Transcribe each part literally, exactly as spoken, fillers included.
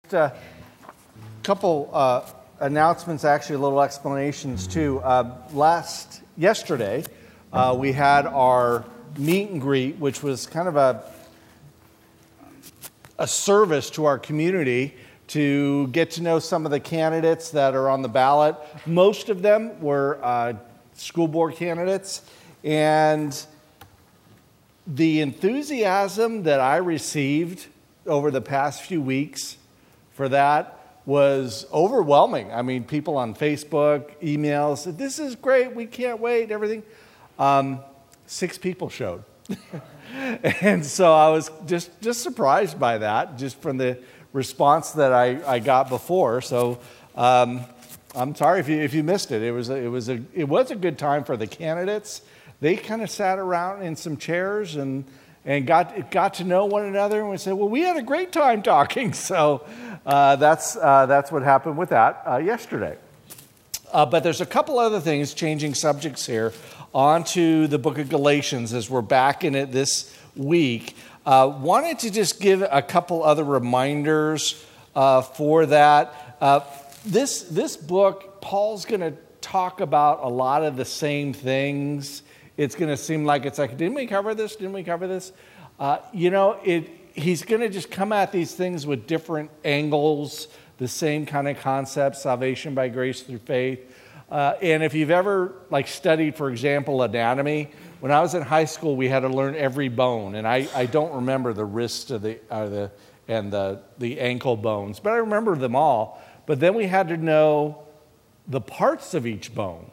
Just a couple uh, announcements, actually, little explanations too. Uh, last yesterday, uh, we had our meet and greet, which was kind of a a service to our community to get to know some of the candidates that are on the ballot. Most of them were uh, school board candidates, and the enthusiasm that I received over the past few weeks for that was overwhelming. I mean, people on Facebook, emails, said, this is great, we can't wait, everything. Um, six people showed. And so I was just, just surprised by that, just from the response that I, I got before. So um, I'm sorry if you if you missed it. It was a, it was a it was a good time for the candidates. They kind of sat around in some chairs and and got got to know one another, and we said, well, we had a great time talking. So uh, that's uh, that's what happened with that uh, yesterday. Uh, but there's a couple other things, changing subjects here, onto the book of Galatians as we're back in it this week. Uh, wanted to just give a couple other reminders uh, for that. Uh, this this book, Paul's going to talk about a lot of the same things. It's going to seem like it's like, didn't we cover this? Didn't we cover this? Uh, you know, it. He's going to just come at these things with different angles, the same kind of concept, salvation by grace through faith. Uh, and if you've ever like studied, for example, anatomy, when I was in high school, we had to learn every bone, and I, I don't remember the wrist or the uh, the and the the ankle bones, but I remember them all. But then we had to know the parts of each bone,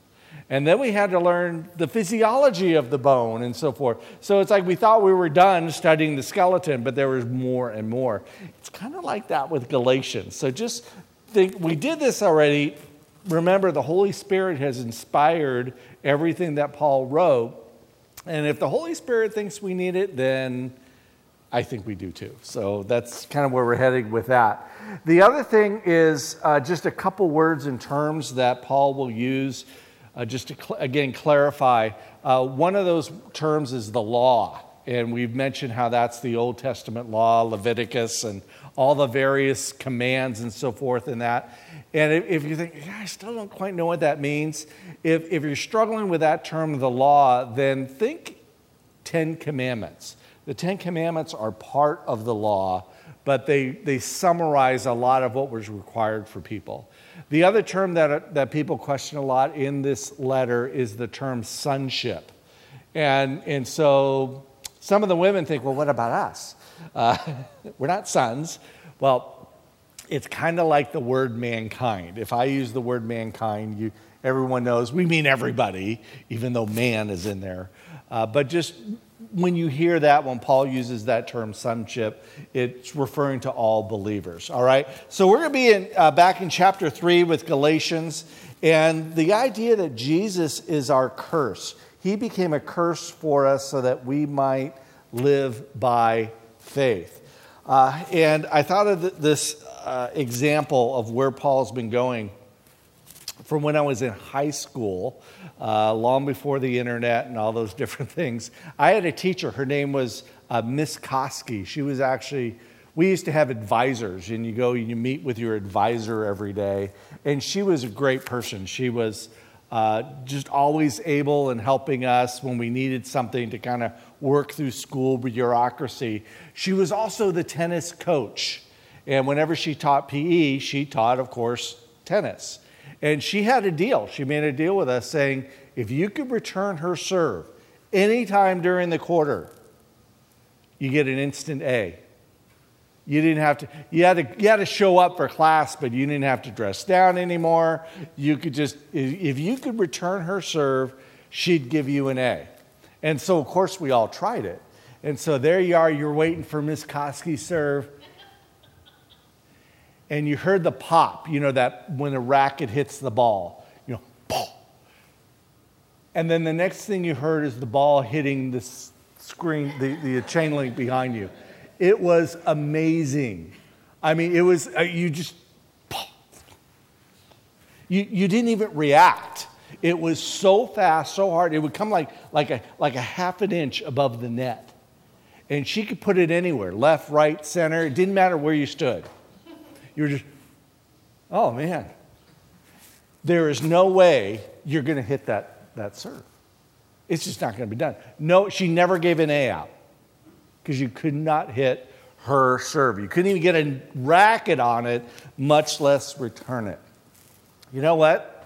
and then we had to learn the physiology of the bone and so forth. So it's like we thought we were done studying the skeleton, but there was more and more. It's kind of like that with Galatians. So just think, we did this already. Remember, the Holy Spirit has inspired everything that Paul wrote. And if the Holy Spirit thinks we need it, then I think we do too. So that's kind of where we're heading with that. The other thing is uh, just a couple words and terms that Paul will use uh, just to, cl- again, clarify. Uh, one of those terms is the law. And we've mentioned how that's the Old Testament law, Leviticus, and all the various commands and so forth in that. And if, if you think, yeah, I still don't quite know what that means, if, if you're struggling with that term, the law, then think Ten Commandments. The Ten Commandments are part of the law, but they, they summarize a lot of what was required for people. The other term that, that people question a lot in this letter is the term sonship. And, and so some of the women think, well, what about us? Uh, we're not sons. Well, it's kind of like the word mankind. If I use the word mankind, you, everyone knows we mean everybody, even though man is in there. Uh, but just when you hear that, when Paul uses that term sonship, it's referring to all believers. All right? So we're going to be in, uh, back in chapter three with Galatians, and the idea that Jesus is our curse. He became a curse for us so that we might live by faith. Uh, and I thought of th- this uh, example of where Paul's been going from when I was in high school, uh, long before the internet and all those different things. I had a teacher. Her name was uh, Miss Koski. She was actually, we used to have advisors, and you go and you meet with your advisor every day. And she was a great person. She was uh, just always able and helping us when we needed something to kind of work through school bureaucracy. She was also the tennis coach. And whenever she taught P E, she taught, of course, tennis. And she had a deal. She made a deal with us saying, if you could return her serve anytime during the quarter, you get an instant A. You didn't have to, you had to, you had to show up for class, but you didn't have to dress down anymore. You could just, if you could return her serve, she'd give you an A. And so, of course, we all tried it. And so there you are, you're waiting for Miss Koski's serve. And you heard the pop, you know, that when a racket hits the ball, you know, pop. And then the next thing you heard is the ball hitting the screen, the, the chain link behind you. It was amazing. I mean, it was, uh, you just, pop. You, you didn't even react. It was so fast, so hard. It would come like, like, a, like a half an inch above the net. And she could put it anywhere, left, right, center. It didn't matter where you stood. you're just, oh man, there is no way you're going to hit that, that serve. It's just not going to be done. No, she never gave an A out because you could not hit her serve. You couldn't even get a racket on it, much less return it. You know what?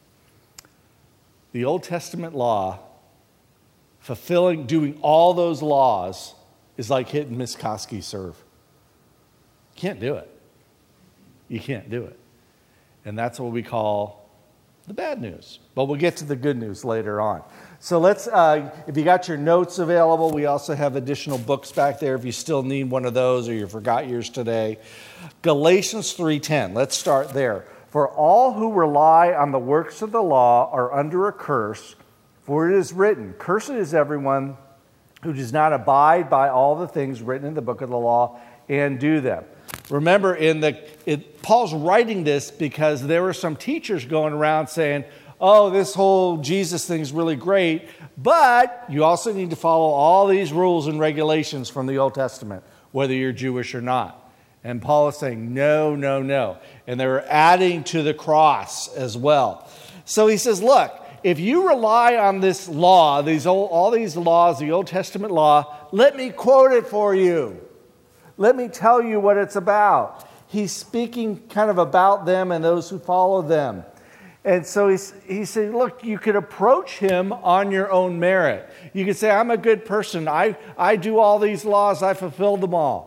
The Old Testament law, fulfilling, doing all those laws, is like hitting Miss Koski's serve. You can't do it. You can't do it. And that's what we call the bad news. But we'll get to the good news later on. So let's, uh, if you got your notes available, we also have additional books back there if you still need one of those or you forgot yours today. Galatians three ten, let's start there. For all who rely on the works of the law are under a curse, for it is written, cursed is everyone who does not abide by all the things written in the book of the law and do them. Remember, in the it, Paul's writing this because there were some teachers going around saying, oh, this whole Jesus thing is really great, but you also need to follow all these rules and regulations from the Old Testament, whether you're Jewish or not. And Paul is saying, no, no, no. And they were adding to the cross as well. So he says, look, if you rely on this law, these old, all these laws, the Old Testament law, let me quote it for you. Let me tell you what it's about. He's speaking kind of about them and those who follow them. And so he's, he said, look, you could approach him on your own merit. You could say, I'm a good person. I, I do all these laws. I fulfill them all.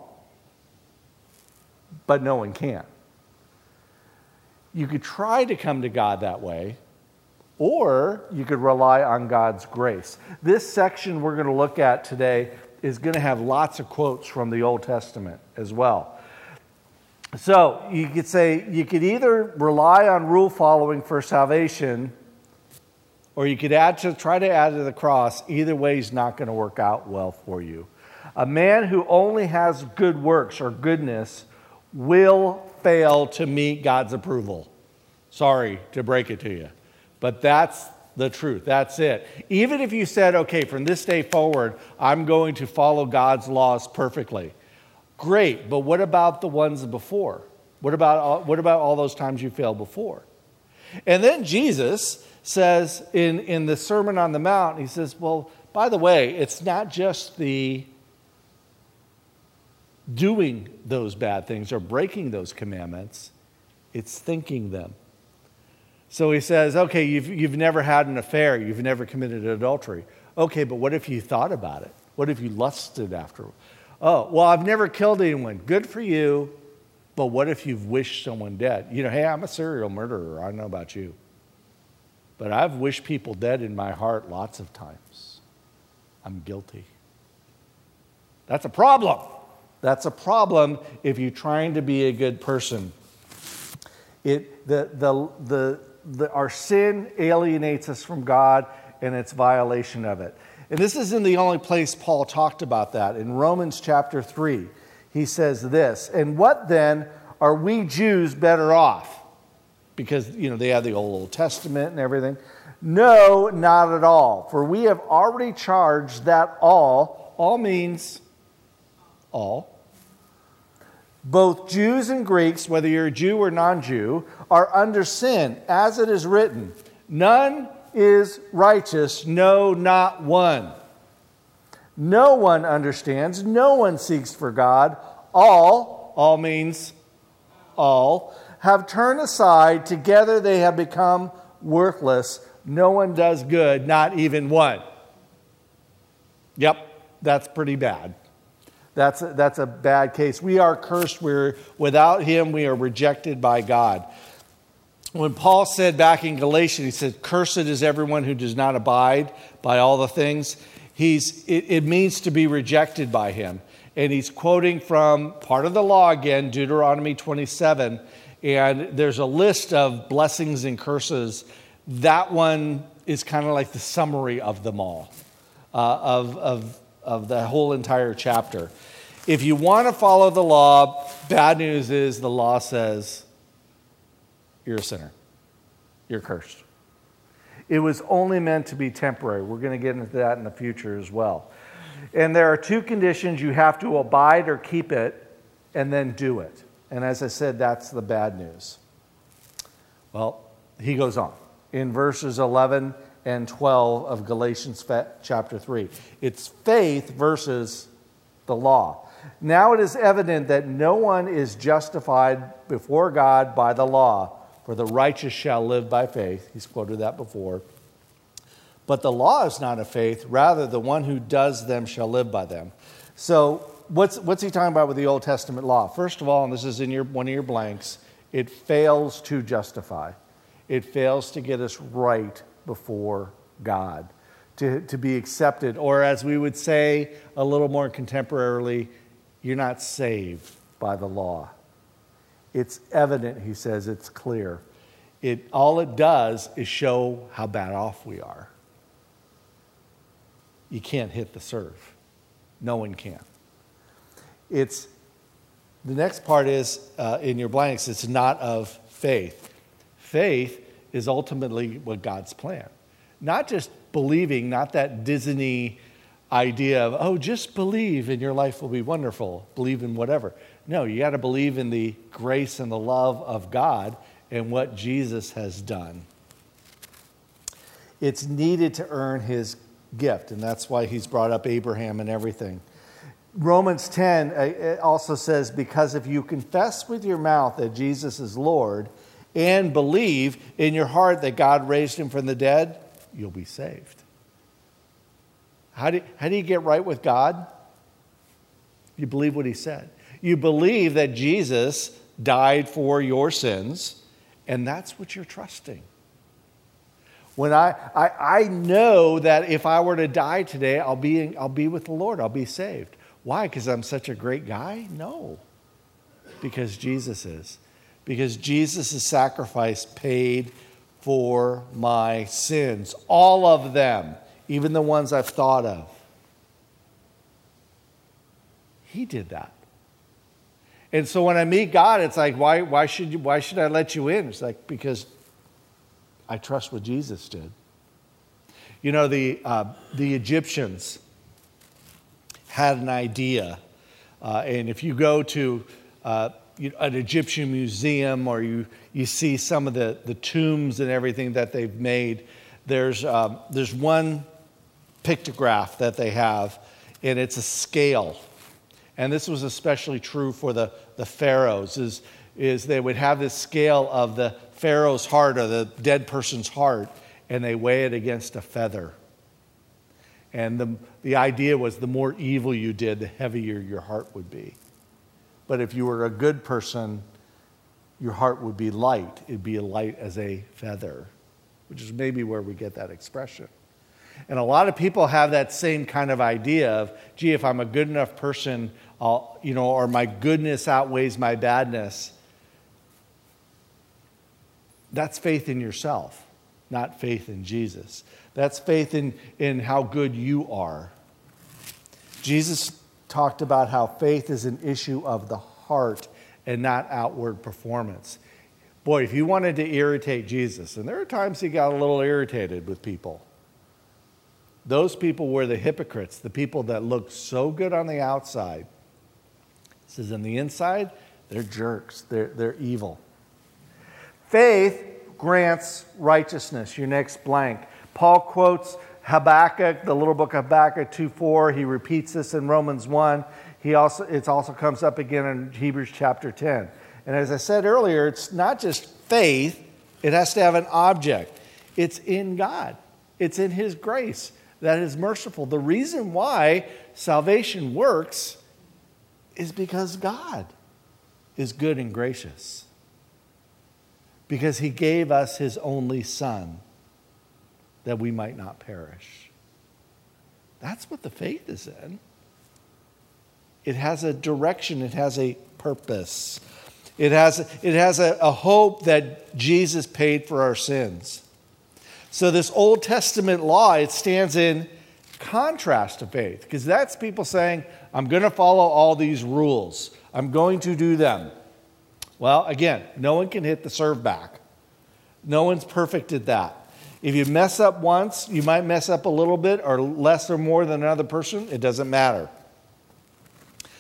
But no one can. You could try to come to God that way, or you could rely on God's grace. This section we're going to look at today is going to have lots of quotes from the Old Testament as well. So you could say you could either rely on rule following for salvation, or you could add to try to add to the cross. Either way is not going to work out well for you. A man who only has good works or goodness will fail to meet God's approval. Sorry to break it to you, but that's the truth. That's it. Even if you said, okay, from this day forward, I'm going to follow God's laws perfectly. Great, but what about the ones before? What about, what about all those times you failed before? And then Jesus says in, in the Sermon on the Mount, he says, well, by the way, it's not just the doing those bad things or breaking those commandments, it's thinking them. So he says, okay, you've, you've never had an affair, you've never committed adultery. Okay, but what if you thought about it? What if you lusted after? Oh, well, I've never killed anyone. Good for you, but what if you've wished someone dead? You know, hey, I'm a serial murderer, I don't know about you. But I've wished people dead in my heart lots of times. I'm guilty. That's a problem. That's a problem if you're trying to be a good person. It, the, the, the, the, our sin alienates us from God, and it's violation of it. And this isn't the only place Paul talked about that. In Romans chapter three, he says this, and what then are we Jews better off? Because, you know, they have the old Old Testament and everything. No, not at all. For we have already charged that all, all means all, both Jews and Greeks, whether you're a Jew or non-Jew, are under sin, as it is written, none is righteous, no, not one. No one understands, no one seeks for God. All, all means all, have turned aside, together they have become worthless. No one does good, not even one. Yep, that's pretty bad. That's a, that's a bad case. We are cursed. We're, without him, we are rejected by God. When Paul said back in Galatians, he said, cursed is everyone who does not abide by all the things. He's, it, it means to be rejected by him. And he's quoting from part of the law again, Deuteronomy twenty-seven. And there's a list of blessings and curses. That one is kind of like the summary of them all, uh, of, of of the whole entire chapter. If you want to follow the law, bad news is the law says you're a sinner. You're cursed. It was only meant to be temporary. We're going to get into that in the future as well. And there are two conditions. You have to abide or keep it and then do it. And as I said, that's the bad news. Well, he goes on in verses eleven and twelve of Galatians chapter three. It's faith versus the law. Now it is evident that no one is justified before God by the law, for the righteous shall live by faith. He's quoted that before. But the law is not of faith, rather the one who does them shall live by them. So what's what's he talking about with the Old Testament law? First of all, and this is in your one of your blanks, it fails to justify. It fails to get us right before God, to, to be accepted, or as we would say a little more contemporarily, you're not saved by the law. It's evident, he says, it's clear. It all it does is show how bad off we are. You can't hit the serve. No one can. It's the next part is uh, in your blanks. It's not of faith. Faith is ultimately what God's plan. Not just believing, not that Disney idea of, oh, just believe and your life will be wonderful. Believe in whatever. No, you got to believe in the grace and the love of God and what Jesus has done. It's needed to earn his gift, and that's why he's brought up Abraham and everything. Romans ten also says, because if you confess with your mouth that Jesus is Lord and believe in your heart that God raised him from the dead, you'll be saved. How do, how do you get right with God? You believe what he said. You believe that Jesus died for your sins, and that's what you're trusting. When I, I, I know that if I were to die today, I'll be, in, I'll be with the Lord. I'll be saved. Why? Because I'm such a great guy? No. Because Jesus is. Because Jesus' sacrifice paid for my sins. All of them. Even the ones I've thought of. He did that. And so when I meet God, it's like, why, why, should you, why should I let you in? It's like, because I trust what Jesus did. You know, the, uh, the Egyptians had an idea. Uh, and if you go to uh, you know, an Egyptian museum or you, you see some of the, the tombs and everything that they've made, there's, um, there's one pictograph that they have, and it's a scale. And this was especially true for the, the pharaohs, is, is they would have this scale of the pharaoh's heart or the dead person's heart, and they weigh it against a feather. And the, the idea was the more evil you did, the heavier your heart would be. But if you were a good person, your heart would be light. It'd be light as a feather, which is maybe where we get that expression. And a lot of people have that same kind of idea of, gee, if I'm a good enough person, I'll, you know, or my goodness outweighs my badness. That's faith in yourself, not faith in Jesus. That's faith in, in how good you are. Jesus talked about how faith is an issue of the heart and not outward performance. Boy, if you wanted to irritate Jesus, and there are times he got a little irritated with people, those people were the hypocrites, the people that looked so good on the outside. It says on the inside, they're jerks, they're, they're evil. Faith grants righteousness, your next blank. Paul quotes Habakkuk, the little book of Habakkuk two four. He repeats this in Romans one. He also, it also comes up again in Hebrews chapter ten. And as I said earlier, it's not just faith. It has to have an object. It's in God. It's in his grace that is merciful. The reason why salvation works is because God is good and gracious. Because he gave us his only son that we might not perish. That's what the faith is in. It has a direction. It has a purpose. It has, it has a, a hope that Jesus paid for our sins. So this Old Testament law, it stands in contrast to faith. Because that's people saying, I'm going to follow all these rules. I'm going to do them. Well, again, no one can hit the serve back. No one's perfect at that. If you mess up once, you might mess up a little bit or less or more than another person. It doesn't matter.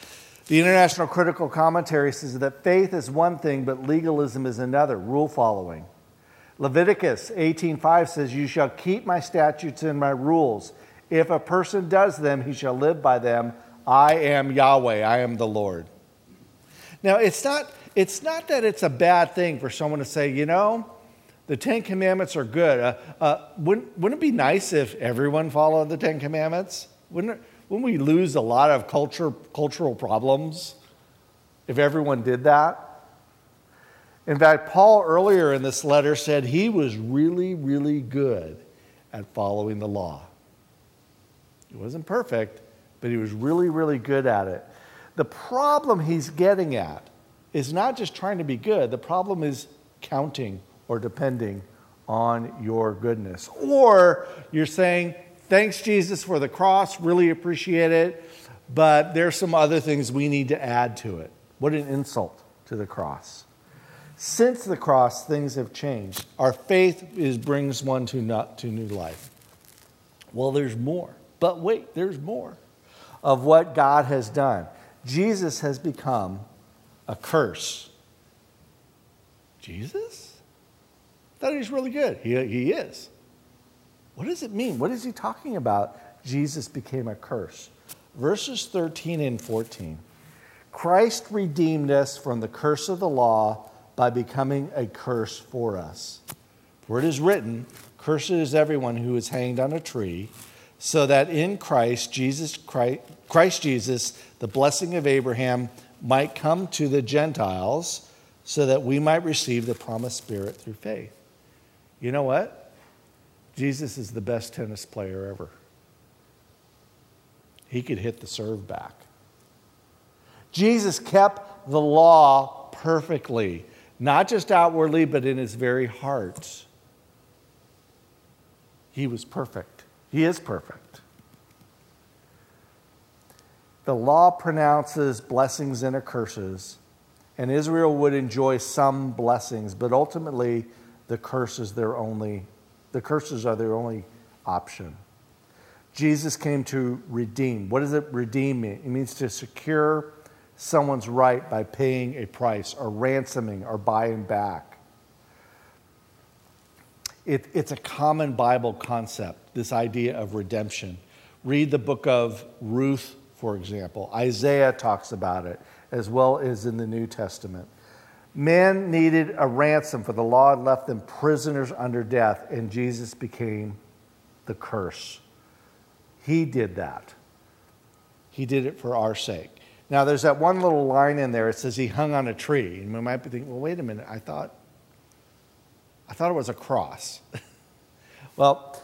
The International Critical Commentary says that faith is one thing, but legalism is another, rule following. Leviticus eighteen five says, "You shall keep my statutes and my rules. If a person does them, he shall live by them. I am Yahweh, I am the Lord." Now, it's not, it's not that it's a bad thing for someone to say, you know, the Ten Commandments are good. Uh, uh, wouldn't, wouldn't it be nice if everyone followed the Ten Commandments? Wouldn't, it, wouldn't we lose a lot of culture, cultural problems if everyone did that? In fact, Paul earlier in this letter said he was really, really good at following the law. He wasn't perfect, but he was really, really good at it. The problem he's getting at is not just trying to be good. The problem is counting or depending on your goodness. Or you're saying, thanks, Jesus, for the cross. Really appreciate it. But there's some other things we need to add to it. What an insult to the cross. Since the cross, things have changed. Our faith is, brings one to, not, to new life. Well, there's more. But wait, there's more of what God has done. Jesus has become a curse. Jesus? I thought he was really good. He, he is. What does it mean? What is he talking about? Jesus became a curse. Verses thirteen and fourteen. Christ redeemed us from the curse of the law by becoming a curse for us. For it is written, "Cursed is everyone who is hanged on a tree," so that in Christ Jesus, Christ, Christ Jesus, the blessing of Abraham might come to the Gentiles, so that we might receive the promised Spirit through faith. You know what? Jesus is the best tennis player ever. He could hit the serve back. Jesus kept the law perfectly, not just outwardly, but in his very heart. He was perfect. He is perfect. The law pronounces blessings and curses, and Israel would enjoy some blessings, but ultimately the curses their only the curses are their only option. Jesus came to redeem. What does it redeem mean? It means to secure someone's right by paying a price or ransoming or buying back. It, it's a common Bible concept, this idea of redemption. Read the book of Ruth, for example. Isaiah talks about it, as well as in the New Testament. Men needed a ransom, for the law had left them prisoners under death, and Jesus became the curse. He did that. He did it for our sake. Now, there's that one little line in there. It says he hung on a tree. And we might be thinking, well, wait a minute. I thought, I thought it was a cross. Well,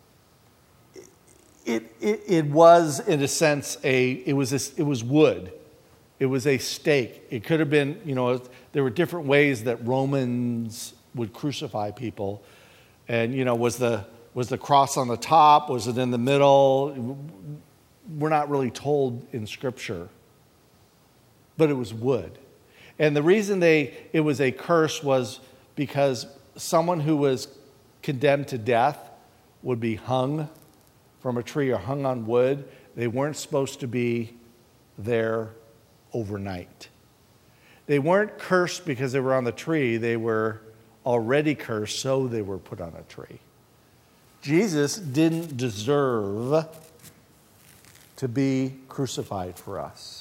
it, it it was in a sense a it was a, it was wood. It was a stake. It could have been, you know, there were different ways that Romans would crucify people, and you know, was the was the cross on the top? Was it in the middle? We're not really told in Scripture. But it was wood. And the reason they it was a curse was because someone who was condemned to death would be hung from a tree or hung on wood. They weren't supposed to be there overnight. They weren't cursed because they were on the tree. They were already cursed, so they were put on a tree. Jesus didn't deserve to be crucified for us.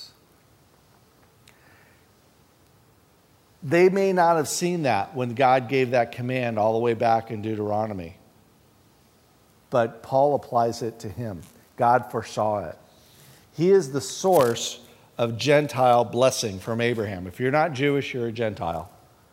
They may not have seen that when God gave that command all the way back in Deuteronomy. But Paul applies it to him. God foresaw it. He is the source of Gentile blessing from Abraham. If you're not Jewish, you're a Gentile.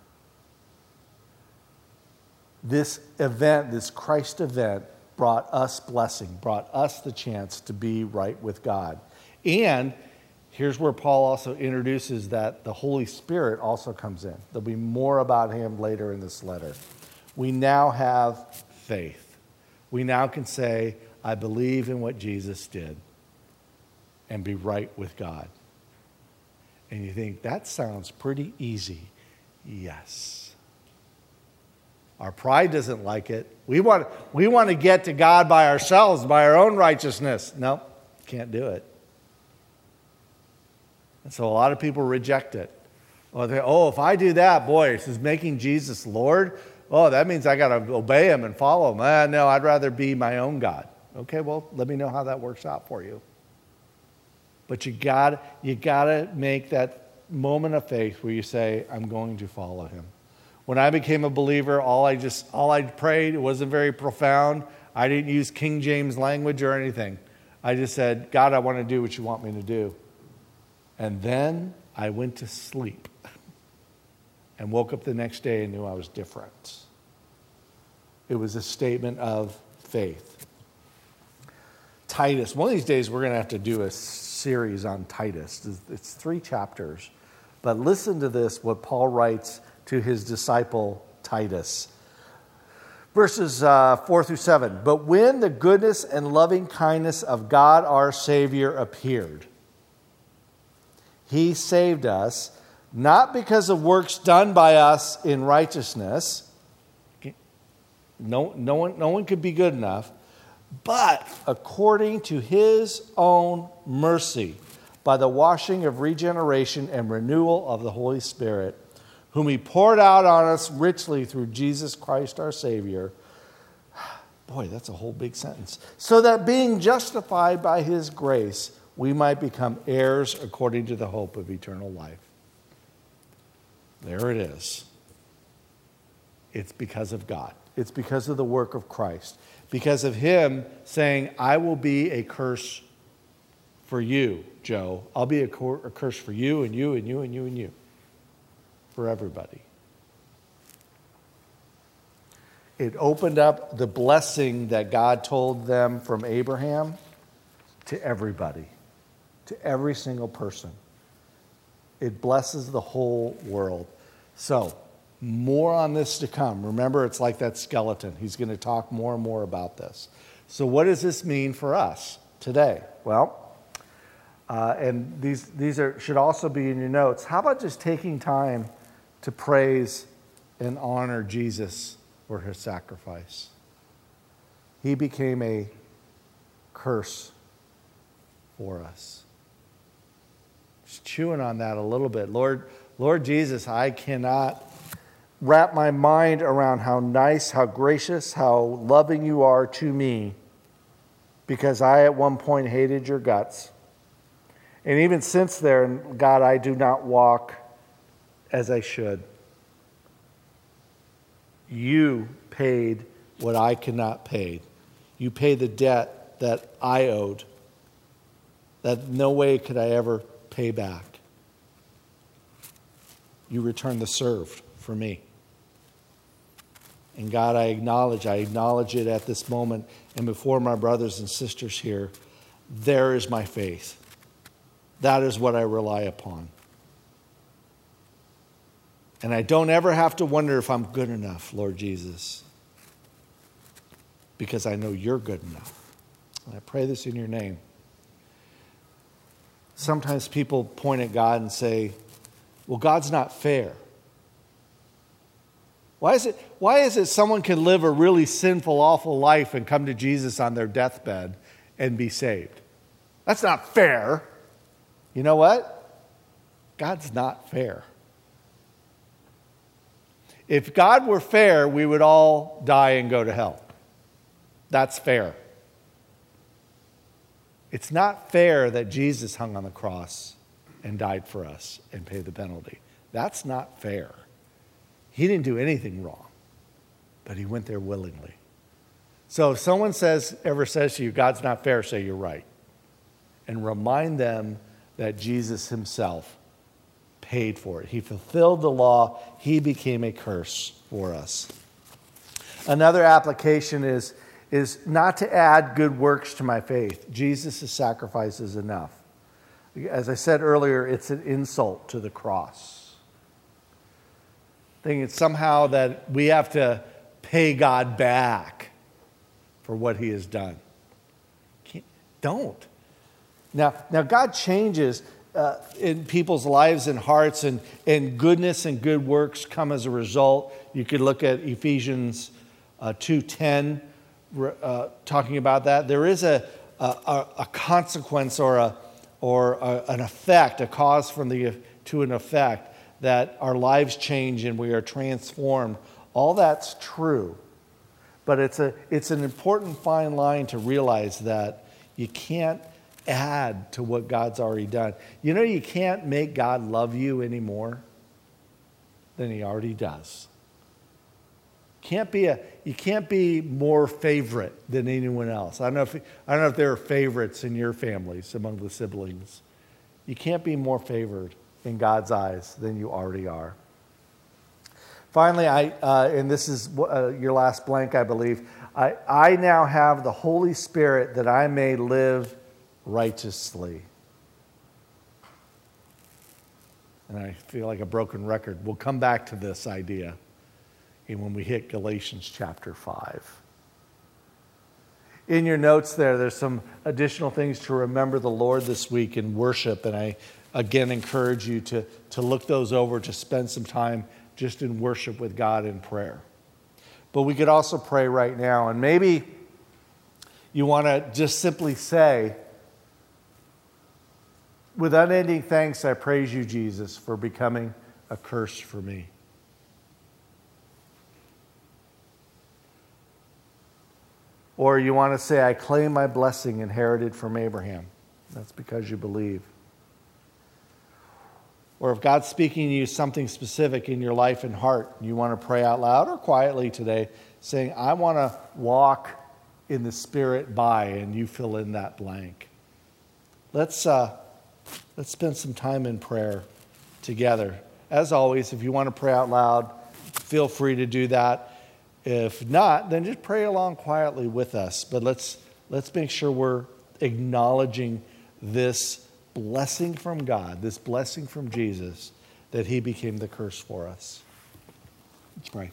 This event, this Christ event, brought us blessing, brought us the chance to be right with God. And here's where Paul also introduces that the Holy Spirit also comes in. There'll be more about him later in this letter. We now have faith. We now can say, I believe in what Jesus did, and be right with God. And you think, that sounds pretty easy. Yes. Our pride doesn't like it. We want, we want to get to God by ourselves, by our own righteousness. No, can't do it. And so a lot of people reject it. Well, they, oh, if I do that, boy, this is making Jesus Lord. Oh, that means I got to obey him and follow him. Ah, no, I'd rather be my own God. Okay, well, let me know how that works out for you. But you got you got to make that moment of faith where you say, I'm going to follow him. When I became a believer, all I just all I prayed, it wasn't very profound. I didn't use King James language or anything. I just said, God, I want to do what you want me to do. And then I went to sleep and woke up the next day and knew I was different. It was a statement of faith. Titus. One of these days we're going to have to do a series on Titus. It's three chapters. But listen to this, what Paul writes to his disciple Titus. Verses uh, four through seven. But when the goodness and loving kindness of God our Savior appeared, he saved us, not because of works done by us in righteousness. No, no one, no one could be good enough. But according to his own mercy, by the washing of regeneration and renewal of the Holy Spirit, whom he poured out on us richly through Jesus Christ our Savior. Boy, that's a whole big sentence. So that being justified by his grace, we might become heirs according to the hope of eternal life. There it is. It's because of God. It's because of the work of Christ. Because of him saying, I will be a curse for you, Joe. I'll be a, cor- a curse for you and you and you and you and you. For everybody. It opened up the blessing that God told them from Abraham to everybody. To every single person. It blesses the whole world. So, more on this to come. Remember, it's like that skeleton. He's going to talk more and more about this. So what does this mean for us today? Well, uh, and these these are should also be in your notes. How about just taking time to praise and honor Jesus for his sacrifice? He became a curse for us. Just chewing on that a little bit. Lord, Lord Jesus, I cannot wrap my mind around how nice, how gracious, how loving you are to me, because I at one point hated your guts. And even since then, God, I do not walk as I should. You paid what I could not pay. You paid the debt that I owed, that no way could I ever pay back. You returned the served for me. And God, I acknowledge, I acknowledge it at this moment and before my brothers and sisters here. There is my faith. That is what I rely upon. And I don't ever have to wonder if I'm good enough, Lord Jesus, because I know you're good enough. And I pray this in your name. Sometimes people point at God and say, well, God's not fair. Why is it, why is it someone can live a really sinful, awful life and come to Jesus on their deathbed and be saved? That's not fair. You know what? God's not fair. If God were fair, we would all die and go to hell. That's fair. It's not fair that Jesus hung on the cross and died for us and paid the penalty. That's not fair. He didn't do anything wrong, but he went there willingly. So if someone says, ever says to you, God's not fair, say you're right. And remind them that Jesus himself paid for it. He fulfilled the law. He became a curse for us. Another application is, is not to add good works to my faith. Jesus' sacrifice is enough. As I said earlier, it's an insult to the cross. Thinking somehow that we have to pay God back for what he has done. Can't, don't. Now, now God changes uh, in people's lives and hearts, and, and goodness and good works come as a result. You could look at Ephesians uh, two ten, uh, talking about that. There is a, a, a consequence or a, or a, an effect, a cause from the to an effect, that our lives change and we are transformed. All that's true. But it's a it's an important fine line to realize that you can't add to what God's already done. You know, you can't make God love you any more than he already does. Can't be a you can't be more favorite than anyone else. I don't know if I don't know if there are favorites in your families among the siblings. You can't be more favored in God's eyes than you already are. Finally, I uh, and this is uh, your last blank, I believe. I, I now have the Holy Spirit that I may live righteously. And I feel like a broken record. We'll come back to this idea when we hit Galatians chapter five. In your notes there, there's some additional things to remember the Lord this week in worship. And I, again, encourage you to, to look those over, to spend some time just in worship with God in prayer. But we could also pray right now. And maybe you want to just simply say, with unending thanks, I praise you, Jesus, for becoming a curse for me. Or you want to say, I claim my blessing inherited from Abraham. That's because you believe. Or if God's speaking to you something specific in your life and heart, you want to pray out loud or quietly today, saying, I want to walk in the Spirit by, and you fill in that blank. Let's, uh, let's spend some time in prayer together. As always, if you want to pray out loud, feel free to do that. If not, then just pray along quietly with us. But let's let's make sure we're acknowledging this blessing from God, this blessing from Jesus, that he became the curse for us. Let's pray.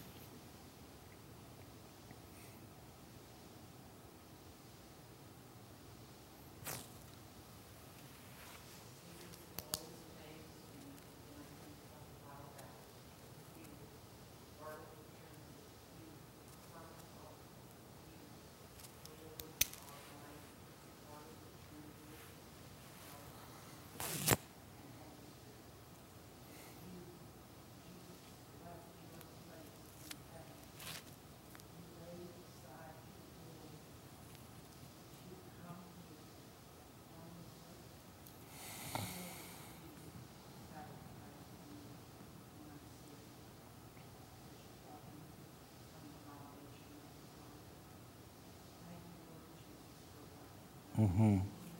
Mm-hmm.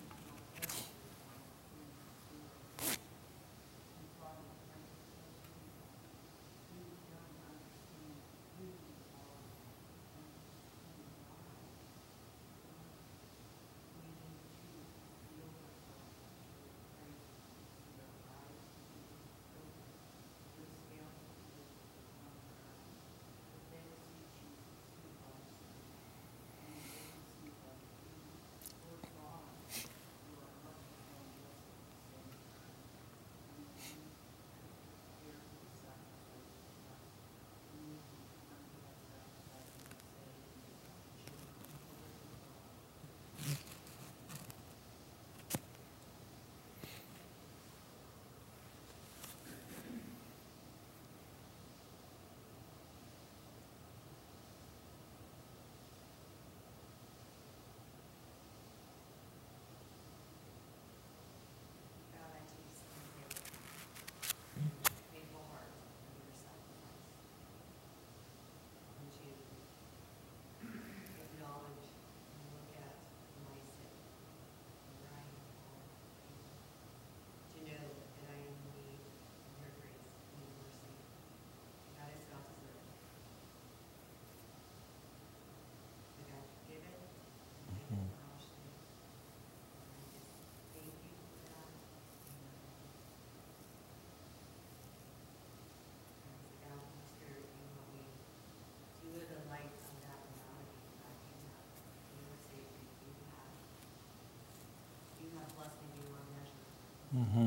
Mm-hmm.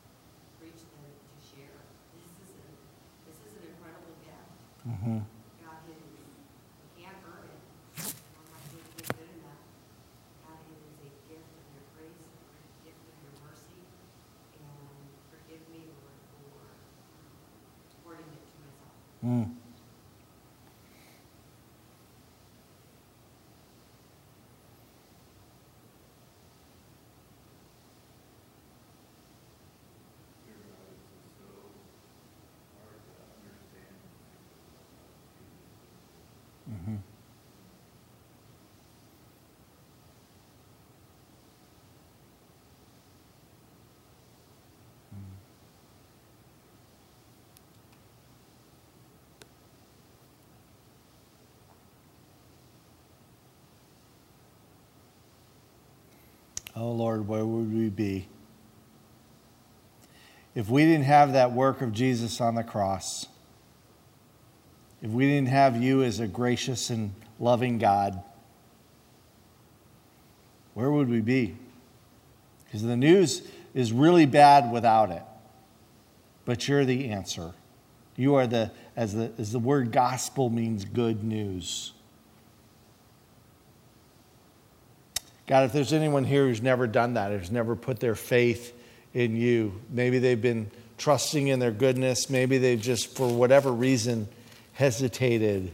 Mm-hmm. Mm. Mm-hmm. Oh, Lord, where would we be if we didn't have that work of Jesus on the cross? If we didn't have you as a gracious and loving God, where would we be? Because the news is really bad without it. But you're the answer. You are the, as the, as the word gospel means good news. God, if there's anyone here who's never done that, who's never put their faith in you, maybe they've been trusting in their goodness, maybe they've just, for whatever reason, hesitated.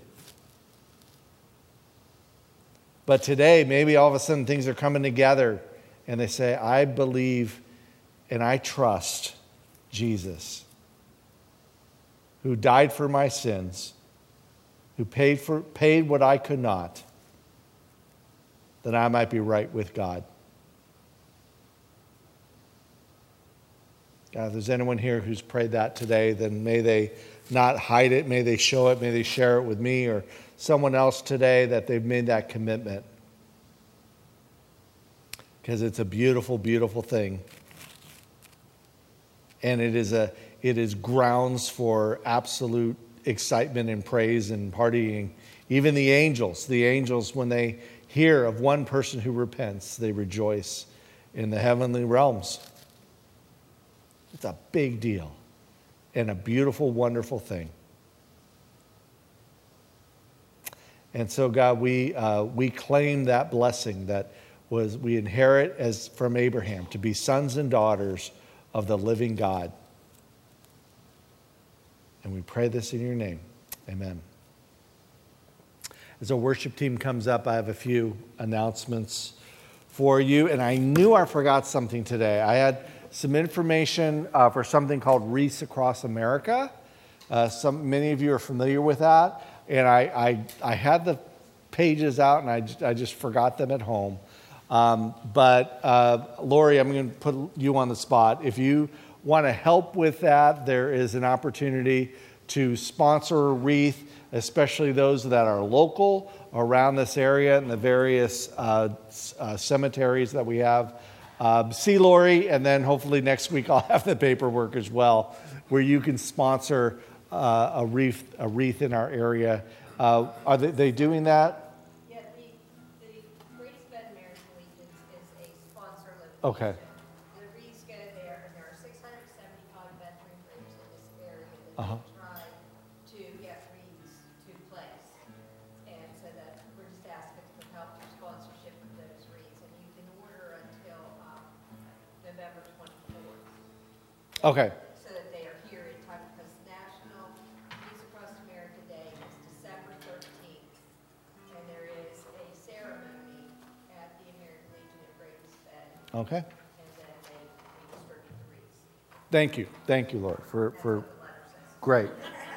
But today, maybe all of a sudden things are coming together and they say, I believe and I trust Jesus, who died for my sins, who paid for paid what I could not, that I might be right with God. God, if there's anyone here who's prayed that today, then may they not hide it, may they show it, may they share it with me or someone else today that they've made that commitment. Because it's a beautiful, beautiful thing. And it is a it is grounds for absolute excitement and praise and partying. Even the angels, the angels, when they hear of one person who repents, they rejoice in the heavenly realms. It's a big deal and a beautiful, wonderful thing. And so, God, we uh, we claim that blessing that was we inherit as from Abraham to be sons and daughters of the living God. And we pray this in your name. Amen. As our worship team comes up, I have a few announcements for you. And I knew I forgot something today. I had some information uh, for something called Wreaths Across America. Uh, some many of you are familiar with that. And I, I, I had the pages out, and I just, I just forgot them at home. Um, but uh, Lori, I'm going to put you on the spot. If you want to help with that, there is an opportunity to sponsor a wreath, especially those that are local around this area and the various uh, uh, cemeteries that we have. Uh, see Lori, and then hopefully next week I'll have the paperwork as well, where you can sponsor uh, a wreath, a wreath in our area. Uh, are they, they doing that? Yeah, the, the Greatest Bend American Legion is a sponsor location. Okay. The wreaths go there, and there are six hundred seventy-five veteran groups in this area that Uh-huh. try to get wreaths to place. And so that we're just asking for help for sponsorship of those wreaths. And you can order until um, November twenty-fourth. Okay. So that they are here in time, because National Wreaths Across America Day is December thirteenth. And there is a ceremony at the American Legion at Greatest Bend. Okay. And then they, they distribute the wreaths. Thank you. Thank you, Lord, for, That's for what the letter says. great.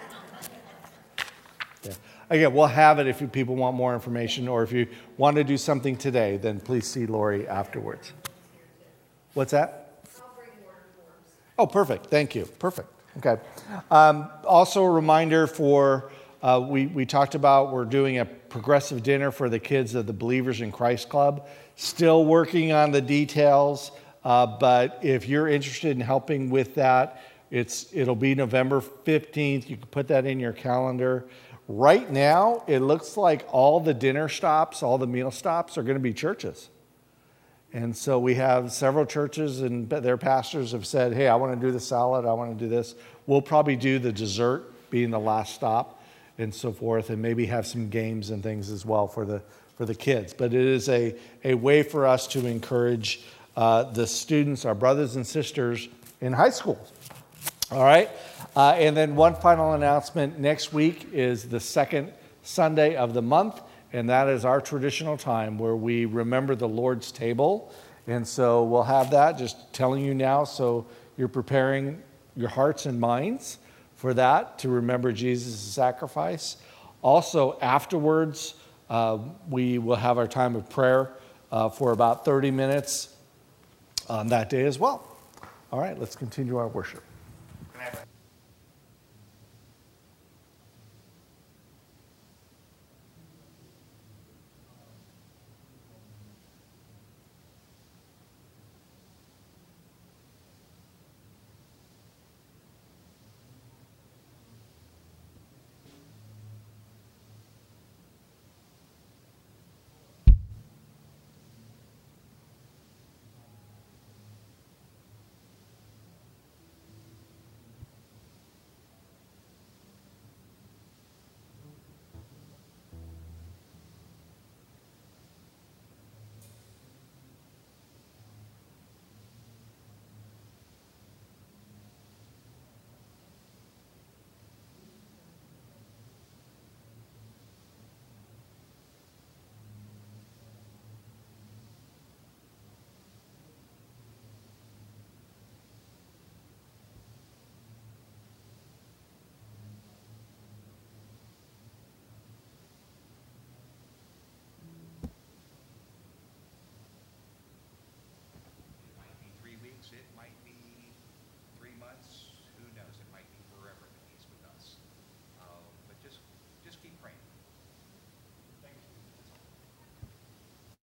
Yeah. Again, we'll have it if you people want more information, or if you want to do something today, then please see Lori afterwards. What's that? I'll bring order forms. Oh, perfect. Thank you. Perfect. Okay. Um, also, a reminder for uh, we we talked about we're doing a progressive dinner for the kids of the Believers in Christ Club. Still working on the details, uh, but if you're interested in helping with that, it's it'll be November fifteenth. You can put that in your calendar. Right now, it looks like all the dinner stops, all the meal stops are going to be churches. And so we have several churches and their pastors have said, hey, I want to do the salad, I want to do this. We'll probably do the dessert being the last stop and so forth, and maybe have some games and things as well for the for the kids. But it is a, a way for us to encourage uh, the students, our brothers and sisters in high school. All right. Uh, and then one final announcement. Next week is the second Sunday of the month, and that is our traditional time where we remember the Lord's table. And so we'll have that, just telling you now, so you're preparing your hearts and minds for that, to remember Jesus' sacrifice. Also, afterwards, uh, we will have our time of prayer uh, for about thirty minutes on that day as well. All right, let's continue our worship.